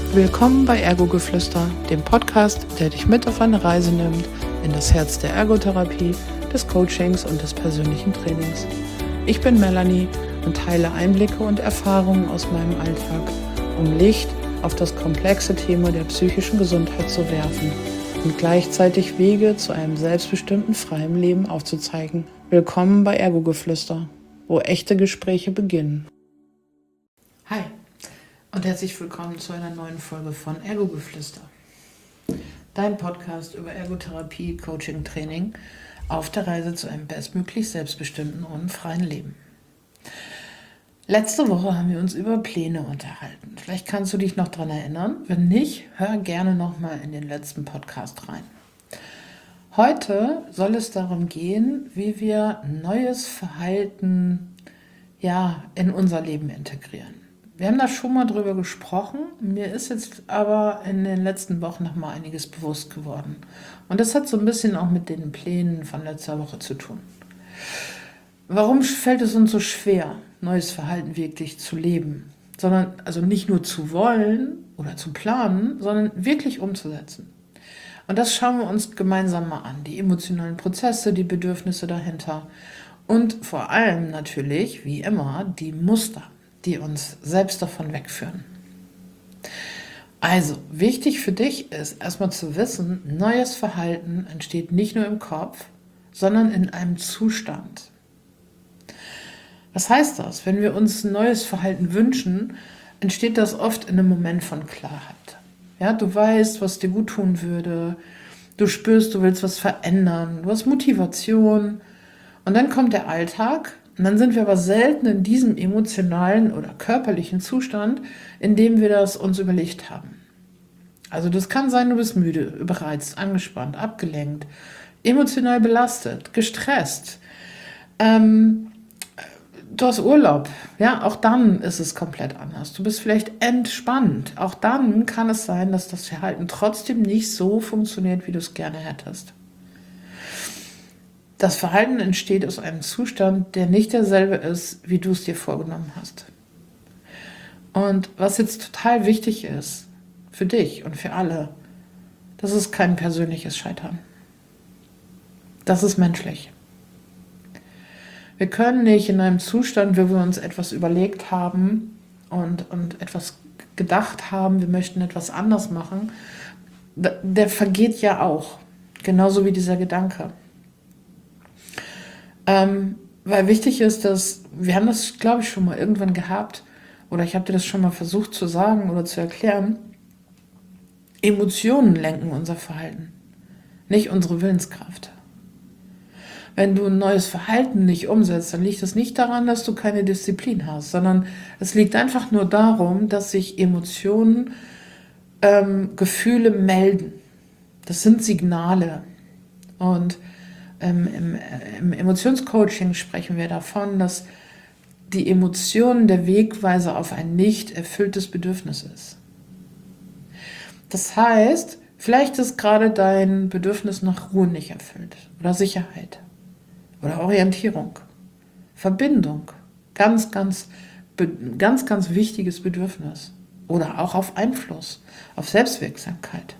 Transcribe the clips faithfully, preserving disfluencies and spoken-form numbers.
Willkommen bei Ergogeflüster, dem Podcast, der dich mit auf eine Reise nimmt in das Herz der Ergotherapie, des Coachings und des persönlichen Trainings. Ich bin Melanie und teile Einblicke und Erfahrungen aus meinem Alltag, um Licht auf das komplexe Thema der psychischen Gesundheit zu werfen und gleichzeitig Wege zu einem selbstbestimmten, freien Leben aufzuzeigen. Willkommen bei Ergogeflüster, wo echte Gespräche beginnen. Hi und herzlich willkommen zu einer neuen Folge von Ergogeflüster. Dein Podcast über Ergotherapie, Coaching, Training auf der Reise zu einem bestmöglich selbstbestimmten und freien Leben. Letzte Woche haben wir uns über Pläne unterhalten. Vielleicht kannst du dich noch daran erinnern. Wenn nicht, hör gerne nochmal in den letzten Podcast rein. Heute soll es darum gehen, wie wir neues Verhalten ja, in unser Leben integrieren. Wir haben da schon mal drüber gesprochen. Mir ist jetzt aber in den letzten Wochen noch mal einiges bewusst geworden. Und das hat so ein bisschen auch mit den Plänen von letzter Woche zu tun. Warum fällt es uns so schwer, neues Verhalten wirklich zu leben? Sondern also nicht nur zu wollen oder zu planen, sondern wirklich umzusetzen. Und das schauen wir uns gemeinsam mal an. Die emotionalen Prozesse, die Bedürfnisse dahinter und vor allem natürlich, wie immer, die Muster, die uns selbst davon wegführen. Also, wichtig für dich ist erstmal zu wissen, neues Verhalten entsteht nicht nur im Kopf, sondern in einem Zustand. Was heißt das? Wenn wir uns ein neues Verhalten wünschen, entsteht das oft in einem Moment von Klarheit. Ja, du weißt, was dir gut tun würde, du spürst, du willst was verändern, du hast Motivation und dann kommt der Alltag. Und dann sind wir aber selten in diesem emotionalen oder körperlichen Zustand, in dem wir das uns überlegt haben. Also das kann sein, du bist müde, überreizt, angespannt, abgelenkt, emotional belastet, gestresst. Ähm, du hast Urlaub, ja, auch dann ist es komplett anders. Du bist vielleicht entspannt. Auch dann kann es sein, dass das Verhalten trotzdem nicht so funktioniert, wie du es gerne hättest. Das Verhalten entsteht aus einem Zustand, der nicht derselbe ist, wie du es dir vorgenommen hast. Und was jetzt total wichtig ist, für dich und für alle, das ist kein persönliches Scheitern. Das ist menschlich. Wir können nicht in einem Zustand, wo wir uns etwas überlegt haben und, und etwas gedacht haben, wir möchten etwas anders machen, der vergeht ja auch, genauso wie dieser Gedanke. Ähm, weil wichtig ist, dass, wir haben das, glaube ich, schon mal irgendwann gehabt, oder ich habe dir das schon mal versucht zu sagen oder zu erklären, Emotionen lenken unser Verhalten, nicht unsere Willenskraft. Wenn du ein neues Verhalten nicht umsetzt, dann liegt es nicht daran, dass du keine Disziplin hast, sondern es liegt einfach nur darum, dass sich Emotionen, ähm, Gefühle melden. Das sind Signale. Und Ähm, im, im Emotionscoaching sprechen wir davon, dass die Emotion der Wegweiser auf ein nicht erfülltes Bedürfnis ist. Das heißt, vielleicht ist gerade dein Bedürfnis nach Ruhe nicht erfüllt oder Sicherheit oder Orientierung, Verbindung, ganz, ganz, ganz, ganz wichtiges Bedürfnis oder auch auf Einfluss, auf Selbstwirksamkeit.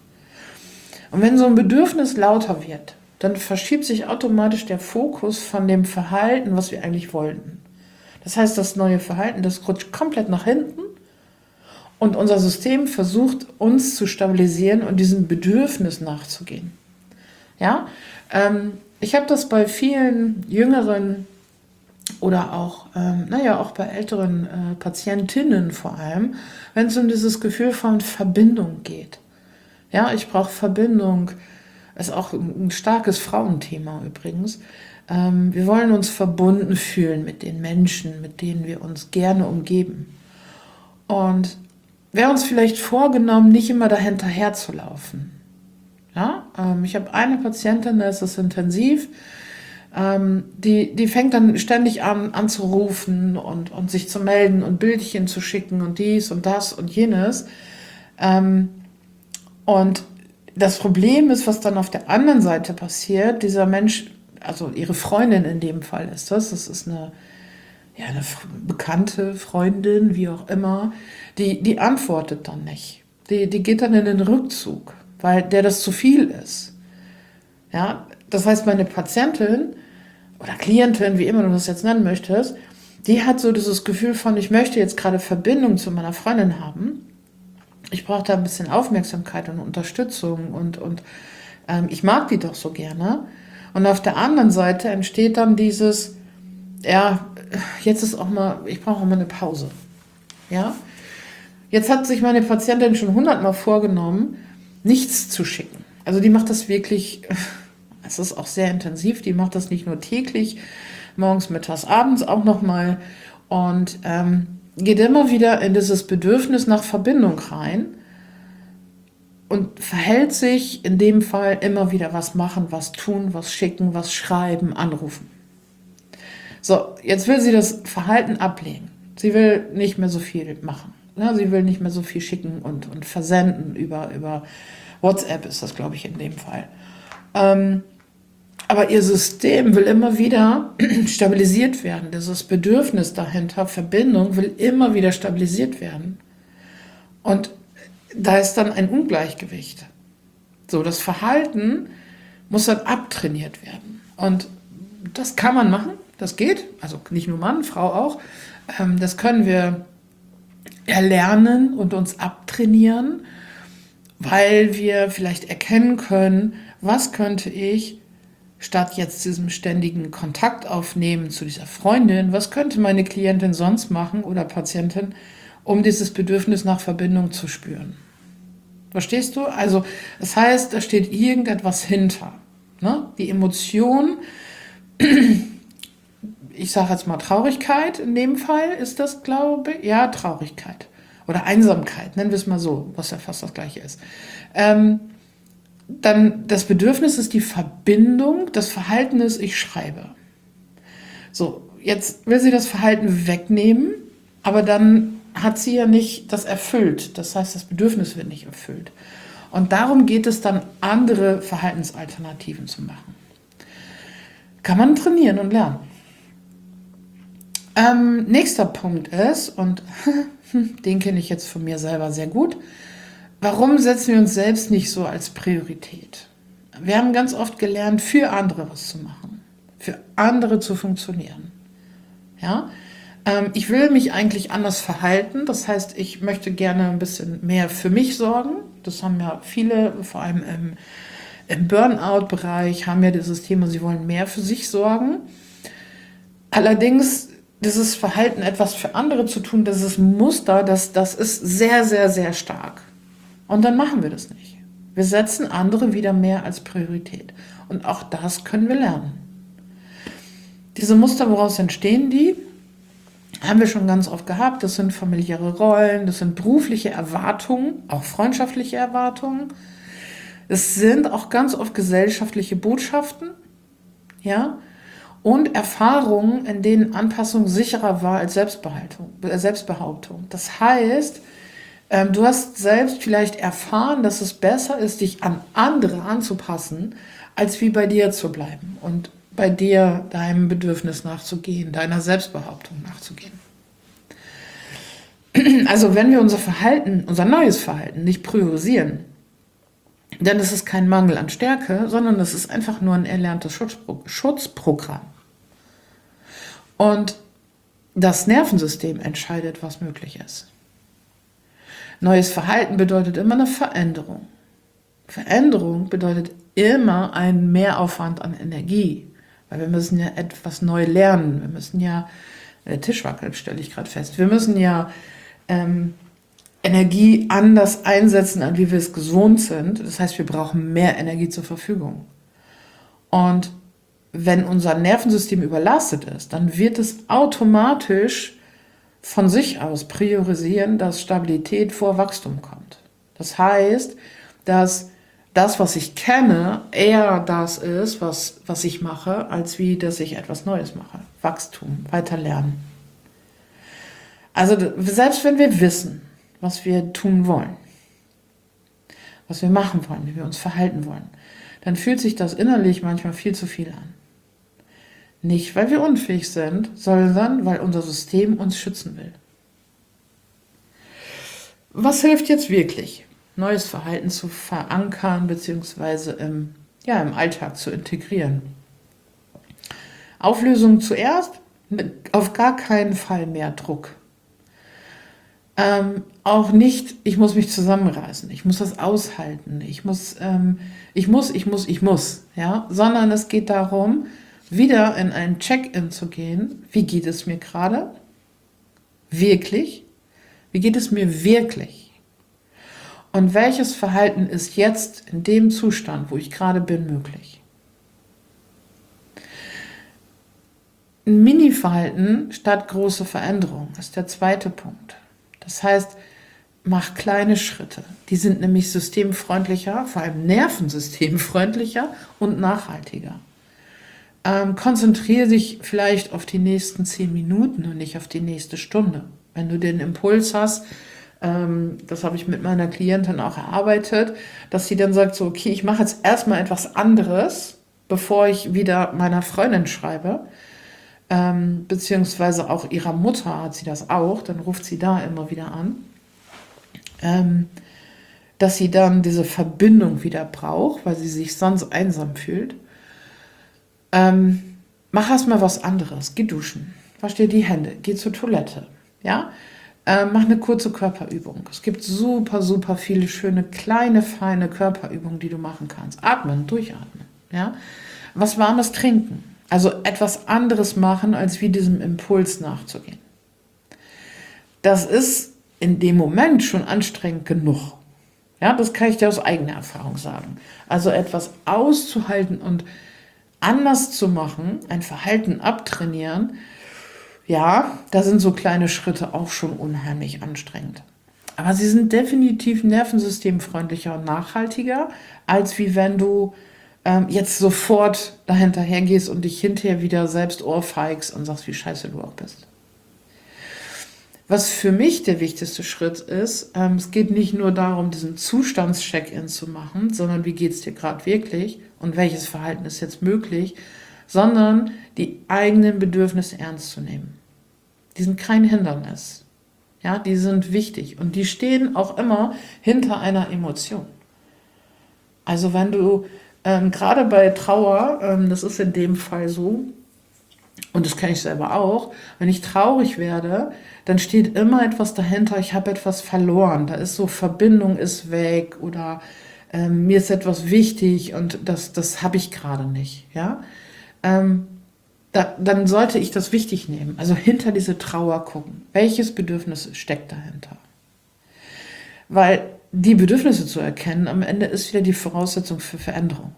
Und wenn so ein Bedürfnis lauter wird, dann verschiebt sich automatisch der Fokus von dem Verhalten, was wir eigentlich wollten. Das heißt, das neue Verhalten, das rutscht komplett nach hinten und unser System versucht, uns zu stabilisieren und diesem Bedürfnis nachzugehen. Ja, ähm, ich habe das bei vielen jüngeren oder auch, ähm, naja, auch bei älteren äh, Patientinnen vor allem, wenn es um dieses Gefühl von Verbindung geht. Ja, ich brauche Verbindung. Ist auch ein starkes Frauenthema übrigens. Ähm, wir wollen uns verbunden fühlen mit den Menschen, mit denen wir uns gerne umgeben. Und wir haben uns vielleicht vorgenommen, nicht immer dahinterher zu laufen. Ja? Ähm, ich habe eine Patientin, da ist es intensiv, ähm, die, die fängt dann ständig an anzurufen und, und sich zu melden und Bildchen zu schicken und dies und das und jenes. Ähm, und Das Problem ist, was dann auf der anderen Seite passiert. Dieser Mensch, also ihre Freundin in dem Fall ist das, das ist eine, ja, eine bekannte Freundin, wie auch immer, die, die antwortet dann nicht. Die, die geht dann in den Rückzug, weil der das zu viel ist. Ja, das heißt, meine Patientin oder Klientin, wie immer du das jetzt nennen möchtest, die hat so dieses Gefühl von, ich möchte jetzt gerade Verbindung zu meiner Freundin haben. Ich brauche da ein bisschen Aufmerksamkeit und Unterstützung und, und ähm, ich mag die doch so gerne. Und auf der anderen Seite entsteht dann dieses, ja, jetzt ist auch mal, ich brauche auch mal eine Pause. Ja, jetzt hat sich meine Patientin schon hundertmal vorgenommen, nichts zu schicken. Also die macht das wirklich, es ist auch sehr intensiv, die macht das nicht nur täglich, morgens, mittags, abends auch nochmal und ähm, geht immer wieder in dieses Bedürfnis nach Verbindung rein und verhält sich in dem Fall immer wieder was machen, was tun, was schicken, was schreiben, anrufen. So, jetzt will sie das Verhalten ablegen. Sie will nicht mehr so viel machen. Ja, sie will nicht mehr so viel schicken und, und versenden über, über WhatsApp ist das, glaube ich, in dem Fall. Ähm, aber ihr System will immer wieder stabilisiert werden. Dieses Bedürfnis dahinter, Verbindung, will immer wieder stabilisiert werden. Und da ist dann ein Ungleichgewicht. So, das Verhalten muss dann abtrainiert werden. Und das kann man machen, das geht. Also nicht nur Mann, Frau auch. Ähm, das können wir erlernen und uns abtrainieren, weil wir vielleicht erkennen können, was könnte ich statt jetzt diesem ständigen Kontakt aufnehmen zu dieser Freundin, was könnte meine Klientin sonst machen oder Patientin, um dieses Bedürfnis nach Verbindung zu spüren. Verstehst du? Also das heißt, da steht irgendetwas hinter. Ne? Die Emotion, ich sage jetzt mal Traurigkeit, in dem Fall ist das, glaube ich, ja, Traurigkeit. Oder Einsamkeit, nennen wir es mal so, was ja fast das Gleiche ist. Ähm, dann das Bedürfnis ist die Verbindung, das Verhalten ist, ich schreibe. So, jetzt will sie das Verhalten wegnehmen, aber dann hat sie ja nicht das erfüllt. Das heißt, das Bedürfnis wird nicht erfüllt. Und darum geht es dann, andere Verhaltensalternativen zu machen. Kann man trainieren und lernen. Ähm, nächster Punkt ist, und den kenne ich jetzt von mir selber sehr gut, warum setzen wir uns selbst nicht so als Priorität? Wir haben ganz oft gelernt, für andere was zu machen, für andere zu funktionieren. Ja? Ähm, ich will mich eigentlich anders verhalten, das heißt, ich möchte gerne ein bisschen mehr für mich sorgen. Das haben ja viele, vor allem im, im Burnout-Bereich, haben ja dieses Thema, sie wollen mehr für sich sorgen. Allerdings dieses Verhalten, etwas für andere zu tun, dieses Muster, das, das ist sehr, sehr, sehr stark. Und dann machen wir das nicht. Wir setzen andere wieder mehr als Priorität. Und auch das können wir lernen. Diese Muster, woraus entstehen die? Haben wir schon ganz oft gehabt. Das sind familiäre Rollen, das sind berufliche Erwartungen, auch freundschaftliche Erwartungen. Es sind auch ganz oft gesellschaftliche Botschaften, ja, und Erfahrungen, in denen Anpassung sicherer war als Selbstbehaltung, äh, Selbstbehauptung. Das heißt, ähm, du hast selbst vielleicht erfahren, dass es besser ist, dich an andere anzupassen, als wie bei dir zu bleiben und bei dir deinem Bedürfnis nachzugehen, deiner Selbstbehauptung nachzugehen. Also wenn wir unser Verhalten, unser neues Verhalten nicht priorisieren, dann ist es kein Mangel an Stärke, sondern es ist einfach nur ein erlerntes Schutzpro- Schutzprogramm. Und das Nervensystem entscheidet, was möglich ist. Neues Verhalten bedeutet immer eine Veränderung. Veränderung bedeutet immer einen Mehraufwand an Energie, weil wir müssen ja etwas neu lernen. Wir müssen ja, der Tisch wackelt, stelle ich gerade fest, wir müssen ja ähm, Energie anders einsetzen, als wie wir es gewohnt sind. Das heißt, wir brauchen mehr Energie zur Verfügung. Und wenn unser Nervensystem überlastet ist, dann wird es automatisch von sich aus priorisieren, dass Stabilität vor Wachstum kommt. Das heißt, dass das, was ich kenne, eher das ist, was, was ich mache, als wie, dass ich etwas Neues mache. Wachstum, weiter lernen. Also selbst wenn wir wissen, was wir tun wollen, was wir machen wollen, wie wir uns verhalten wollen, dann fühlt sich das innerlich manchmal viel zu viel an. Nicht, weil wir unfähig sind, sondern weil unser System uns schützen will. Was hilft jetzt wirklich? neues Verhalten zu verankern bzw. Im, ja, im Alltag zu integrieren. Auflösung zuerst, auf gar keinen Fall mehr Druck. Ähm, auch nicht, ich muss mich zusammenreißen, ich muss das aushalten, ich muss, ähm, ich muss, ich muss, ich muss, ja, sondern es geht darum, wieder in ein Check-in zu gehen. Wie geht es mir gerade? Wirklich? Wie geht es mir wirklich? Und welches Verhalten ist jetzt in dem Zustand, wo ich gerade bin, möglich? Ein Mini-Verhalten statt große Veränderung ist der zweite Punkt. Das heißt, mach kleine Schritte. Die sind nämlich systemfreundlicher, vor allem nervensystemfreundlicher und nachhaltiger. Ähm, konzentriere dich vielleicht auf die nächsten zehn Minuten und nicht auf die nächste Stunde. Wenn du den Impuls hast, ähm, das habe ich mit meiner Klientin auch erarbeitet, dass sie dann sagt, so, okay, ich mache jetzt erstmal etwas anderes, bevor ich wieder meiner Freundin schreibe, ähm, beziehungsweise auch ihrer Mutter hat sie das auch, dann ruft sie da immer wieder an, ähm, dass sie dann diese Verbindung wieder braucht, weil sie sich sonst einsam fühlt. Ähm, mach erstmal was anderes, geh duschen, wasch dir die Hände, geh zur Toilette, ja, ähm, mach eine kurze Körperübung. Es gibt super, super viele schöne, kleine, feine Körperübungen, die du machen kannst. Atmen, durchatmen, ja, was Warmes trinken. Also etwas anderes machen, als wie diesem Impuls nachzugehen. Das ist in dem Moment schon anstrengend genug. Ja, das kann ich dir aus eigener Erfahrung sagen. Also etwas auszuhalten und anders zu machen, ein Verhalten abtrainieren, ja, da sind so kleine Schritte auch schon unheimlich anstrengend. Aber sie sind definitiv nervensystemfreundlicher und nachhaltiger, als wie wenn du ähm, jetzt sofort dahinterher gehst und dich hinterher wieder selbst ohrfeigst und sagst, wie scheiße du auch bist. Was für mich der wichtigste Schritt ist, ähm, es geht nicht nur darum, diesen Zustands-Check-in zu machen, sondern wie geht es dir gerade wirklich und welches Verhalten ist jetzt möglich, sondern die eigenen Bedürfnisse ernst zu nehmen. Die sind kein Hindernis. Ja, die sind wichtig und die stehen auch immer hinter einer Emotion. Also wenn du ähm, gerade bei Trauer, ähm, das ist in dem Fall so, und das kenne ich selber auch, wenn ich traurig werde, dann steht immer etwas dahinter, ich habe etwas verloren, da ist so, Verbindung ist weg oder ähm, mir ist etwas wichtig und das, das habe ich gerade nicht. Ja? Ähm, da, dann sollte ich das wichtig nehmen, also hinter diese Trauer gucken. Welches Bedürfnis steckt dahinter? Weil die Bedürfnisse zu erkennen, am Ende ist wieder die Voraussetzung für Veränderung.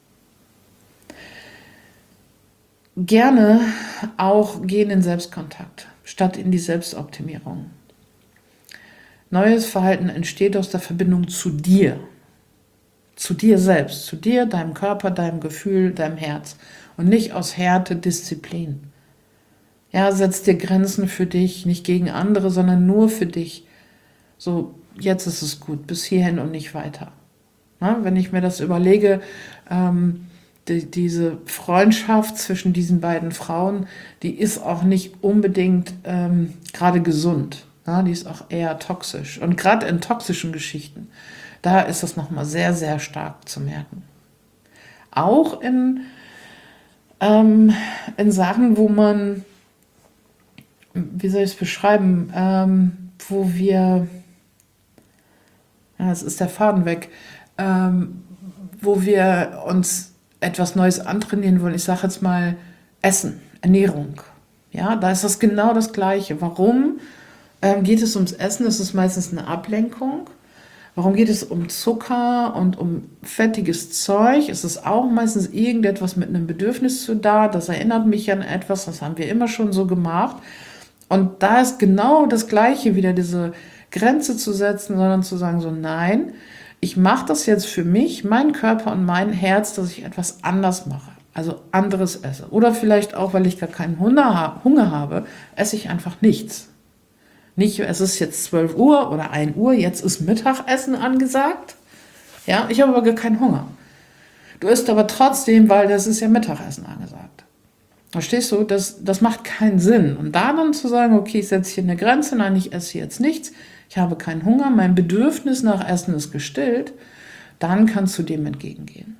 Gerne auch gehen in Selbstkontakt, statt in die Selbstoptimierung. Neues Verhalten entsteht aus der Verbindung zu dir, zu dir selbst, zu dir, deinem Körper, deinem Gefühl, deinem Herz und nicht aus Härte, Disziplin. Ja, setz dir Grenzen für dich, nicht gegen andere, sondern nur für dich. So, jetzt ist es gut, bis hierhin und nicht weiter. Na, wenn ich mir das überlege, ähm, die, diese Freundschaft zwischen diesen beiden Frauen, die ist auch nicht unbedingt ähm, gerade gesund. Na, die ist auch eher toxisch. Und gerade in toxischen Geschichten, da ist das nochmal sehr, sehr stark zu merken. Auch in, ähm, in Sachen, wo man, wie soll ich es beschreiben, ähm, wo wir, ja, es ist der Faden weg, ähm, wo wir uns etwas Neues antrainieren wollen. Ich sage jetzt mal Essen, Ernährung. Ja, da ist das genau das Gleiche. Warum ähm, geht es ums Essen? Das ist meistens eine Ablenkung. Warum geht es um Zucker und um fettiges Zeug? Es ist auch meistens irgendetwas mit einem Bedürfnis zu da. Das erinnert mich an etwas, das haben wir immer schon so gemacht. Und da ist genau das Gleiche, wieder diese Grenze zu setzen, sondern zu sagen so, nein, ich mache das jetzt für mich, meinen Körper und mein Herz, dass ich etwas anders mache, also anderes esse. Oder vielleicht auch, weil ich gar keinen Hunger, Hunger habe, esse ich einfach nichts. Nicht, es ist jetzt zwölf Uhr oder ein Uhr, jetzt ist Mittagessen angesagt. Ja, ich habe aber gar keinen Hunger. Du isst aber trotzdem, weil das ist ja Mittagessen angesagt. Verstehst du? Das, das macht keinen Sinn. Und da dann zu sagen, okay, ich setze hier eine Grenze, nein, ich esse jetzt nichts, ich habe keinen Hunger, mein Bedürfnis nach Essen ist gestillt, dann kannst du dem entgegengehen.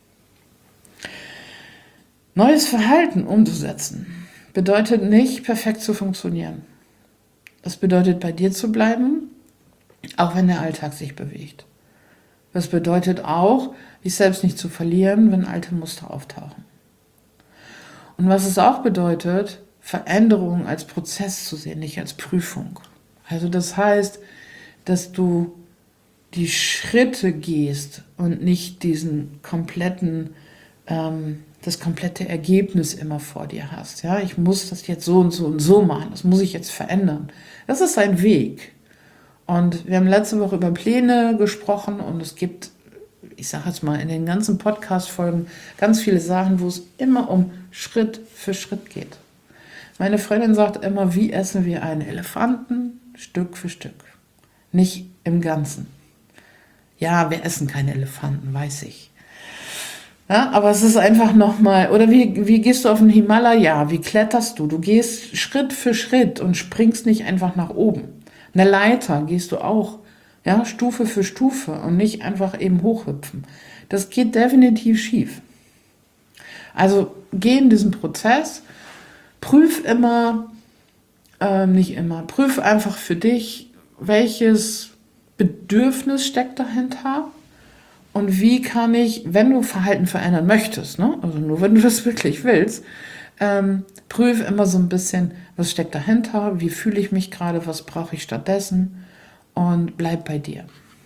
Neues Verhalten umzusetzen bedeutet nicht, perfekt zu funktionieren. Das bedeutet, bei dir zu bleiben, auch wenn der Alltag sich bewegt. Das bedeutet auch, dich selbst nicht zu verlieren, wenn alte Muster auftauchen. Und was es auch bedeutet, Veränderungen als Prozess zu sehen, nicht als Prüfung. Also das heißt, dass du die Schritte gehst und nicht diesen kompletten, ähm, das komplette Ergebnis immer vor dir hast. Ja, ich muss das jetzt so und so und so machen, das muss ich jetzt verändern. Das ist ein Weg. Und wir haben letzte Woche über Pläne gesprochen und es gibt, ich sage jetzt mal, in den ganzen Podcast-Folgen ganz viele Sachen, wo es immer um Schritt für Schritt geht. Meine Freundin sagt immer, wie essen wir einen Elefanten? Stück für Stück. Nicht im Ganzen. Ja, wir essen keine Elefanten, weiß ich. Ja, aber es ist einfach nochmal, oder wie, wie gehst du auf den Himalaya? Wie kletterst du? Du gehst Schritt für Schritt und springst nicht einfach nach oben. Eine Leiter gehst du auch, ja, Stufe für Stufe und nicht einfach eben hochhüpfen. Das geht definitiv schief. Also geh in diesen Prozess, prüf immer, äh, nicht immer, prüf einfach für dich, welches Bedürfnis steckt dahinter und wie kann ich, wenn du Verhalten verändern möchtest, ne, also nur wenn du das wirklich willst, ähm, prüf immer so ein bisschen, was steckt dahinter, wie fühle ich mich gerade, was brauche ich stattdessen und bleib bei dir.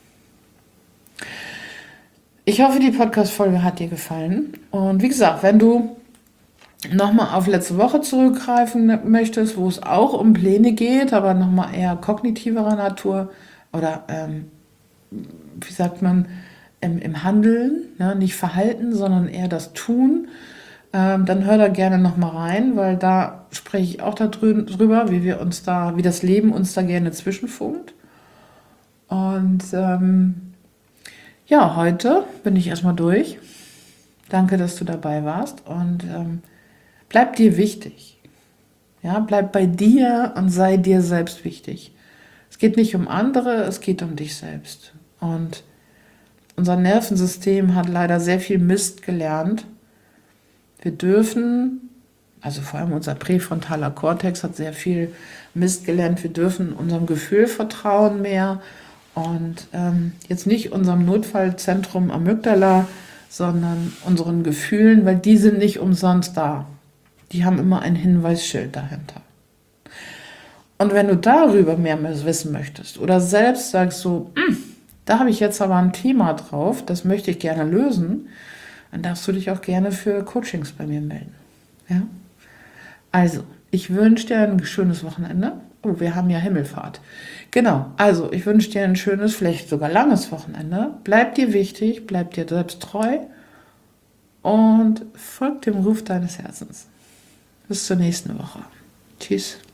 Ich hoffe, die Podcast-Folge hat dir gefallen und wie gesagt, wenn du nochmal auf letzte Woche zurückgreifen möchtest, wo es auch um Pläne geht, aber nochmal eher kognitiverer Natur oder ähm, wie sagt man, im, im Handeln, ja, nicht Verhalten, sondern eher das Tun, ähm, dann hör da gerne nochmal rein, weil da spreche ich auch darüber, wie wir uns da, wie das Leben uns da gerne zwischenfunkt. Und ähm, ja, heute bin ich erstmal durch. Danke, dass du dabei warst und ähm, bleib dir wichtig. Ja, bleib bei dir und sei dir selbst wichtig. Es geht nicht um andere, es geht um dich selbst. Und unser Nervensystem hat leider sehr viel Mist gelernt. Wir dürfen, also vor allem unser präfrontaler Kortex hat sehr viel Mist gelernt, wir dürfen unserem Gefühl vertrauen mehr und ähm, jetzt nicht unserem Notfallzentrum Amygdala, sondern unseren Gefühlen, weil die sind nicht umsonst da. Die haben immer ein Hinweisschild dahinter. Und wenn du darüber mehr wissen möchtest oder selbst sagst so, da habe ich jetzt aber ein Thema drauf, das möchte ich gerne lösen, dann darfst du dich auch gerne für Coachings bei mir melden. Ja? Also, ich wünsche dir ein schönes Wochenende. Oh, wir haben ja Himmelfahrt. Genau, also ich wünsche dir ein schönes, vielleicht sogar langes Wochenende. Bleib dir wichtig, bleib dir selbst treu und folg dem Ruf deines Herzens. Bis zur nächsten Woche. Tschüss.